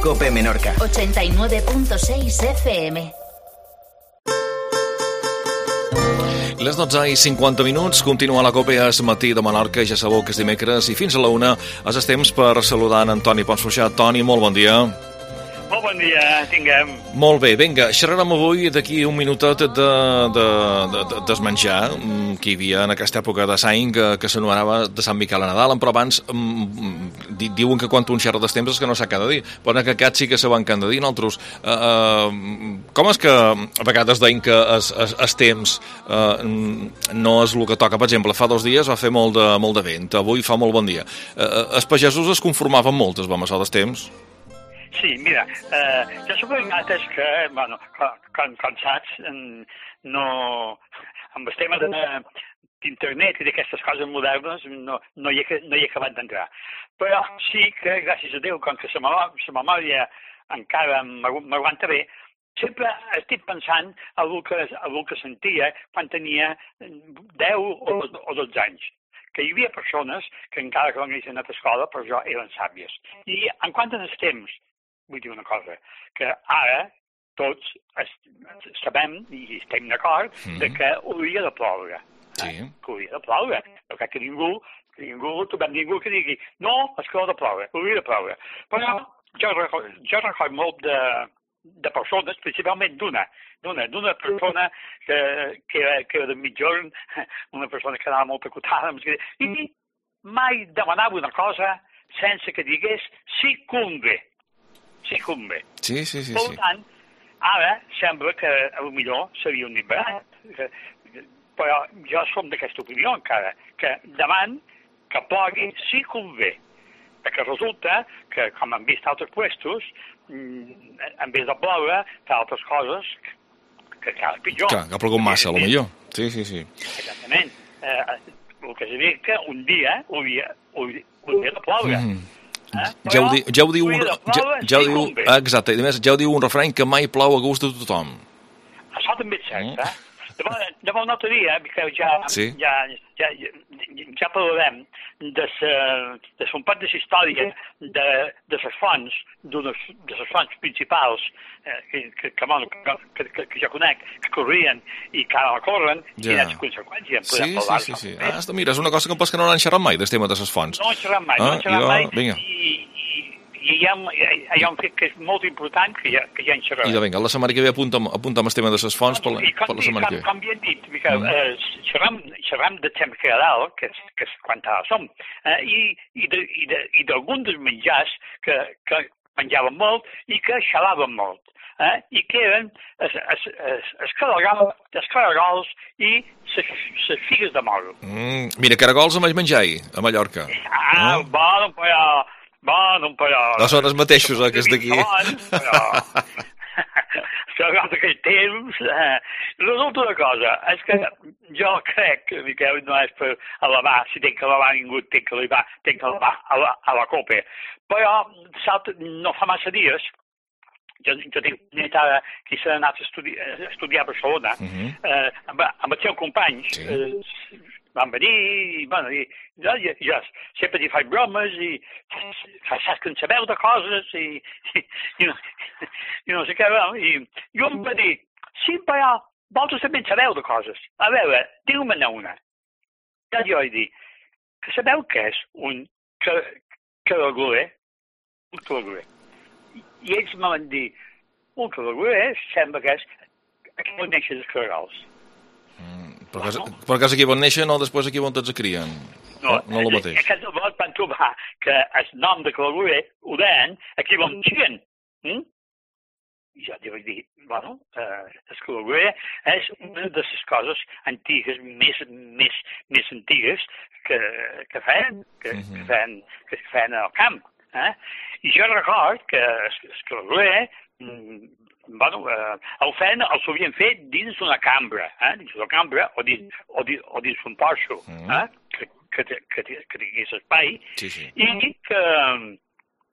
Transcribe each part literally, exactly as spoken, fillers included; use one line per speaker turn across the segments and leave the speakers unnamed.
COPE Menorca.
ochenta y nueve punto seis F M.
Les dotze i cinquanta minuts, continua la COPE es matí de Menorca, ja sabeu que és dimecres, i fins a la una és temps per saludar en Antoni Ponsfluixà. Toni, molt bon dia.
Molt bon dia, tinguem.
Molt bé, vinga, xerrarem avui d'aquí un minutet de, de, de, de desmenjar que hi havia en aquesta època de l'any que, que s'anomenava de Sant Miquel a Nadal, però abans di, diuen que quan un xerra dels temps és que no s'ha cada dir, però que aquests sí que se van cada dir, nosaltres. Uh, uh, com és que a vegades deien que es, es, es temps uh, no és el que toca? Per exemple, fa dos dies va fer molt de, molt de vent, avui fa molt bon dia. Uh, els pagesos es conformaven molt, es vam això dels temps?
Sí, mira, eh, jo soc un altres que, bueno, com, com saps, no, amb el tema d'internet i d'aquestes coses modernes no, no, hi he, no hi he acabat d'entrar. Però sí que, gràcies a Déu, com que la memòria encara m'aguanta bé, sempre estic pensant en el que, en el que sentia quan tenia deu o, o dotze anys. Que hi havia persones que encara que no haguessin anat a escola, per jo eren sàvies. I en quant als temps, vull dir una cosa, que ara tots sabem i estem d'acord mm. de que hauria de ploure. Sí. Eh? Que hauria de ploure. No crec que ningú, ningú, trobem ningú que digui no, és que ha de ploure, hauria de ploure. Però jo record, jo record molt de, de persones, principalment d'una, d'una, d'una persona que, que, era, que era de mitjorn, una persona que anava molt acotada, i mai demanava una cosa sense que digués sí convé. Sí, convé.
Sí, sí, sí.
Per tant, ara sembla que potser seria un barat. Però jo som d'aquesta opinió encara, que davant que plogui sí convé. Perquè resulta que, com hem vist altres puestos, en vez de ploure, fa altres coses que encara és pitjor.
Clar, que ha plogut massa, a lo millor. Sí, sí, sí.
Exactament. Eh, el que és dir que un dia hauria, hauria, hauria de ploure. Mm. Eh?
Ja ho, di, ja ho diu un, ja, ja ho diu, exacte, i a més, ja ho diu un refrany que mai plou a gust de tothom.
Això també és cert, eh? Llavors, llavors un altre dia, que ja, sí. ja, ja, ja, ja parlarem de un poc de la història de, de les fonts, de les fonts principals eh, que, que, que, que, que, que jo conec, que corrien i que ara corren, ja. I les conseqüències.
Sí, sí, sí, sí. Ah, mira, és una cosa que pas que no n'han xerrat mai, del tema de les fonts.
No n'han xerrat mai, ah, no n'han xerrat mai, vinga. i... I hi ha, hi ha un fet que és molt important que ja, que ja en xerrarem.
I vinga, la setmana que ve apunta'm, apunta'm el tema de les fonts per la, per la setmana que ve.
Com havien dit, Miquel, mm. eh, xerram, xerram de temps general, que és, que és quan ara som, eh, i, i, de, i, de, i d'alguns dels menjars que, que menjaven molt i que xalaven molt. Eh, i que eren els, els, els, els, caragols, els caragols i les figues de moro.
Mm, mira, caragols em vaig menjar ahir, a Mallorca.
Ah, eh? Bon, però... Bueno, però...
No són els mateixos, eh, que és d'aquí.
Però... Segons aquell temps... Eh, resulta una cosa, és que jo crec que, Miquel, no és per elevar, si tenc que elevar ningú, tenc que elevar, tenc que elevar a la, a la COPE. Però no fa massa dies, jo, jo tinc una neta ara que s'ha anat a estudiar, a estudiar a Barcelona, uh -huh. eh, amb, amb els seus companys, sí. eh, van venir i, bueno, i jo, jo, jo sempre hi faig bromes i saps que en sabeu de coses i, i, i, no, i no sé què, i, i un va dir, sí, però vosaltres també en sabeu de coses. A veure, diu-me-ne una. Ja jo he dit, que sabeu què és un caragoler? Un caragoler. I ells me van dir, un caragoler sembla que és aquí on neixen els caragols.
Per cas, per cas aquí on neixen o després aquí on tots es crien? No, no el mateix.
Aquest vot van trobar que el nom de caragoler ho deien aquí on neixen. Mm? I jo vaig dir, bueno, eh, el caragoler és una de les coses antigues, més, més, més antigues que, que feien, que, uh -huh. que feien, que feien al camp. Eh? I jo record que el caragoler mm, bueno, eh, el feien, el s'havien fet dins d'una cambra, eh? Dins d'una cambra o dins, o dins, o dins d'un porxo, mm. eh? que, que, que, que tingués espai,
sí, sí.
i que,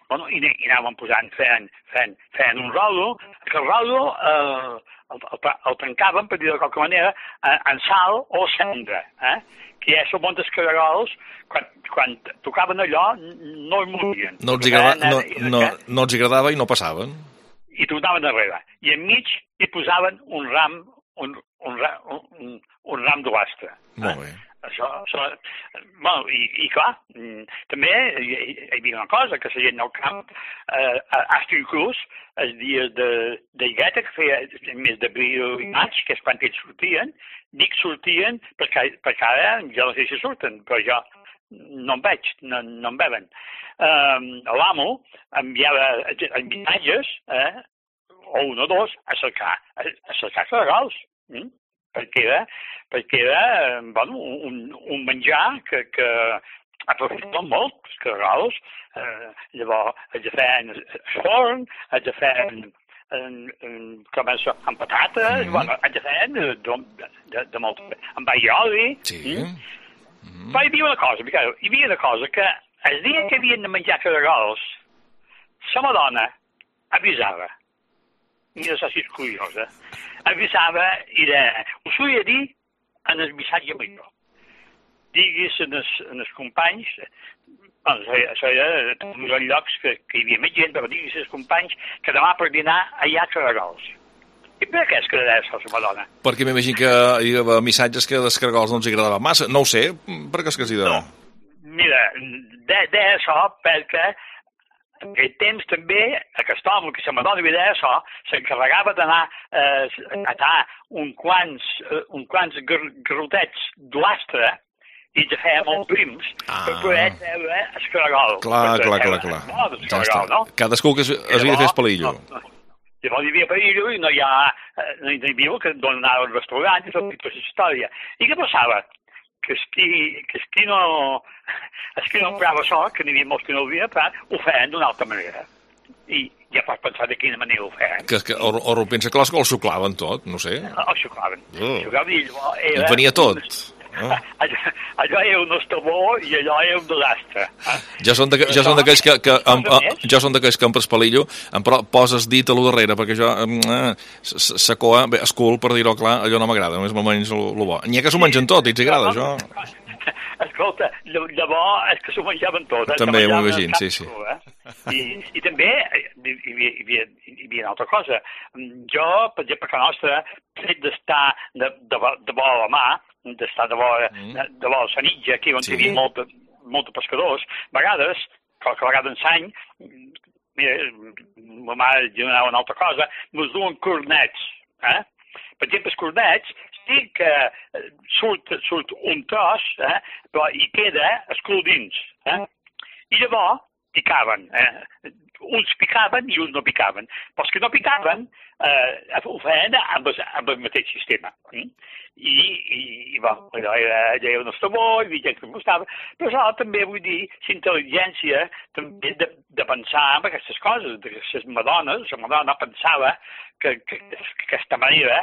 bueno, i, i anàvem posant, fent, fent, fent un rodo, que el rodo eh, el, el, el tancàvem, per dir-ho de qualque manera, en sal o cendra, eh? Que ja són bons caragols, quan, quan tocaven allò no es movien.
No els, agrada, no, no, no els agradava i no passaven.
I tornaven darrere. I enmig hi posaven un ram, un, un, un, un ram d'oastre.
Molt bé.
Això, això, bueno, i, i clar, també hi, hi havia una cosa, que la gent al camp, eh, a inclús els dies de, de higueta, que feia més d'abril i maig, que és quan ells sortien, dic sortien perquè, perquè ara ja no sé si surten, però jo no en veig, no, no en veuen. Eh, L'amo enviava enviatges, eh, o un o dos, a cercar, a, a cercar caragols. Mm? Perquè era, perquè era bueno, un, un menjar que, que aprofitaven molt, els caragols. Eh, llavors, els feien forn, els feien com això, amb patates, mm. bueno, els feien de, de, de, de molt... amb aioli.
Sí.
Mm? Mm. Però hi havia una cosa, Miquel, hi havia una cosa, que el dia que havien de menjar caragols, la Madonna avisava. Mira, això sí és curiosa. Avisava i de... Ho solia dir en el missatge major. Diguis en els, en els companys... Bueno, això era en els llocs que, que hi havia més gent, però diguis als companys que demà per dinar hi ha caragols. I per què es quedarà això, la Madonna?
Perquè m'imagino que hi havia missatges que dels caragols no els agradava massa. No ho sé, per què és que s'hi de...
No. Mira, de, de això perquè... En aquell temps també, aquest home, que la Madonna havia d'això, s'encarregava d'anar eh, a atar un quants, uh, un quants gar garrotets d'oastre i de feia molt prims ah. per poder treure el caragol.
Clar, clar, clar, clar.
No, el caragol, no?
Cadascú que es, es havia de fer espalillo.
No, no. Llavors hi havia perillo i no hi, ha, no hi havia que donen al restaurant i tot aquesta història. I què passava? Que es qui, que es qui no... És que no emprava això, que n'hi havia molts que no ho havien emprat, ho feien d'una altra manera. I ja pots pensar de quina manera ho feien.
Que, que, o, o pensa que el xuclaven tot, no sé.
O xuclaven.
Oh.
Xuclaven i llavors era...
I venia tot.
Un... Oh. Allò, allò era un estabó i allò era un desastre.
Ja són d'aquells que, que, amb, ja són d'aquells que amb espalillo em poses dit a lo darrere, perquè jo eh, sacoa, bé, escul, per dir-ho clar, allò no m'agrada, només me menys lo bo. N'hi ha que s'ho mengen tot, i els agrada, això.
Escolta, llavors és que s'ho menjaven tot. Eh?
També m'ho imagino, sí, sí.
Eh? I, I també hi havia, hi, havia, hi havia una altra cosa. Jo, per exemple, que nostra, fet d'estar de, de, de bo a la mà, d'estar de bo, mm. de, de bo a Sanitja, aquí on sí. Hi havia molt de, molt de pescadors, a vegades, qualque vegada en l'any, mira, ma mare donava una altra cosa, ens duen cornets, eh? Per exemple, els cornets, sí que surt, surt un tros, eh? Però hi queda el cul dins, eh? I llavors picaven, eh? Uns picaven i uns no picaven. Però els que no picaven eh, ho feien amb el, amb el mateix sistema. Eh? I, i, i bon, allò era, allò era un estabó, i havia gent que gustava. Però això també vull dir, la intel·ligència també de, de pensar en aquestes coses, de les madones, la Madonna pensava que, que, que aquesta manera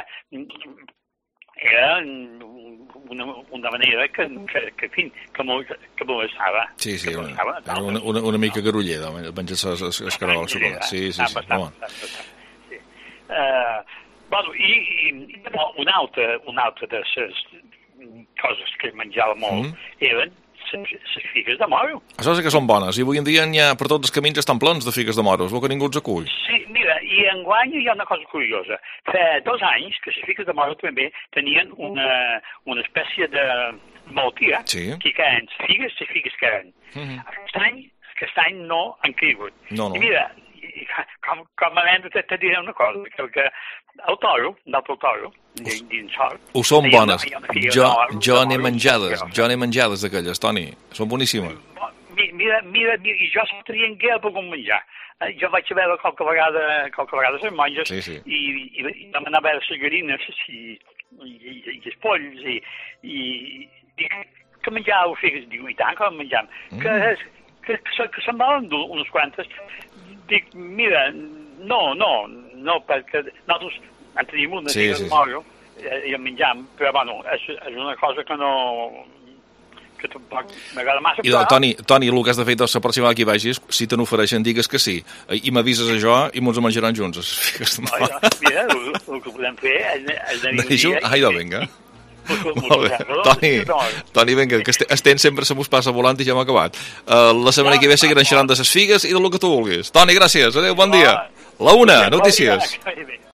era una, una manera que, que, que, que, que molt que molestava.
Sí, sí, una, era una, una, una mica garulleda, menjar els caragols, xocolata. Sí, sí, sí.
sí. Uh, bueno, i, i una altra, una altra de les coses que menjava molt mm. eren les figues de moro.
Això sí que són bones, i avui en dia ja per tots els camins estan plens de figues de moro, és el que ningú els acull.
Sí, mira, i enguany hi ha una cosa curiosa. Fa dos anys que les figues de moro també tenien una, una espècie de malaltia,
sí.
que caen les figues, les figues caen. Mm -hmm. Aquest any, aquest any no han caigut.
No, no.
I mira, com, com a venda te diré una cosa, que el toro, l'altre toro, dins sort...
Ho són bones. Jo, jo n'he menjades, jo n'he menjades d'aquelles, Toni. Són boníssimes.
Mira, mira, mira, i jo sabien què puc menjar. Jo vaig a veure qualque vegada, qualque vegada les monges
sí, sí.
i, i, i vam anar a veure les garines i, i, i, i els polls i, i, i que menjàveu figues? Dic, i tant que vam menjar. Mm. Que, que, que, que se'n volen unes quantes. Dic, mira, no, no, no, perquè nosaltres en tenim una sí, sí, de moro sí. i en menjam, però bueno, és, és una cosa que no que tampoc m'agrada massa.
I doncs, Toni, Toni, el que has de fer, doncs, la pròxima vegada que hi vagis, si te n'ofereixen, digues que sí. I m'avises a jo i mos menjaran junts. Les figues de
Oi, doncs, mira, el, el que podem fer és, és anar un dia...
Ai, doncs, vinga. Molt bé. Toni, Toni, vinga, que estem sempre se mos passa volant i ja hem acabat. Uh, la setmana que ve seguiran xerrant de les figues i del que tu vulguis. Toni, gràcies. Adéu, bon dia. La una, notícies.